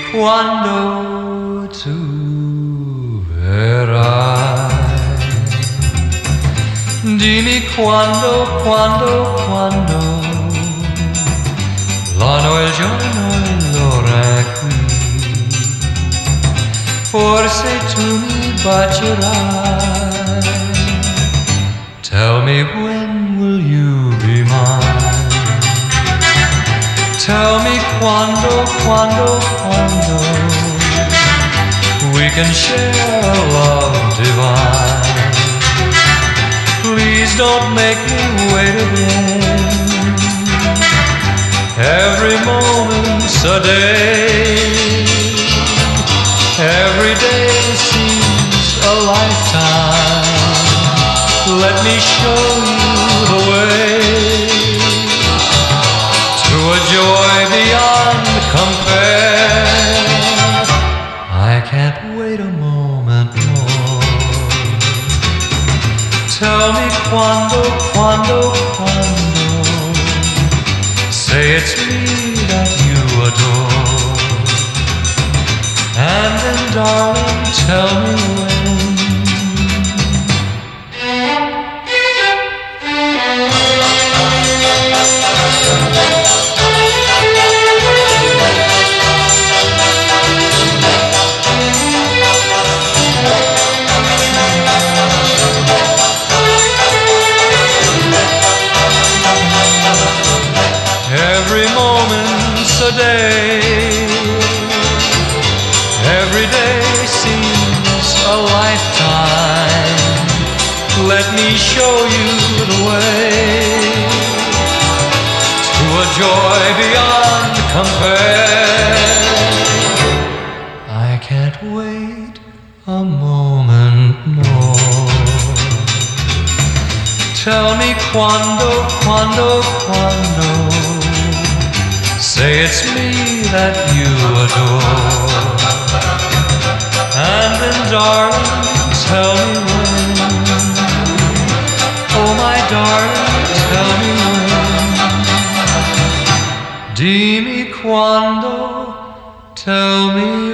quando tu verrai. Dimmi quando l'anno e il giorno e l'ora è qui. Forse tu mi bacerai. Tell me when will you be mine. Tell me quando we can share a love divine. Please don't make me wait again. Every moment's a day. Every day seems a lifetime. Let me show you the way to a joy beyond compare. I can't wait a moment more. Tell me quando say it's me that you adore. And then darling, tell me when. Every moment's a day. Every day seems a lifetime. Let me show you the way to a joy beyond compare. I can't wait a moment more. Tell me quando say it's me that you adore. And then darling, tell me when. Oh my darling, tell me when. Dimmi quando, tell me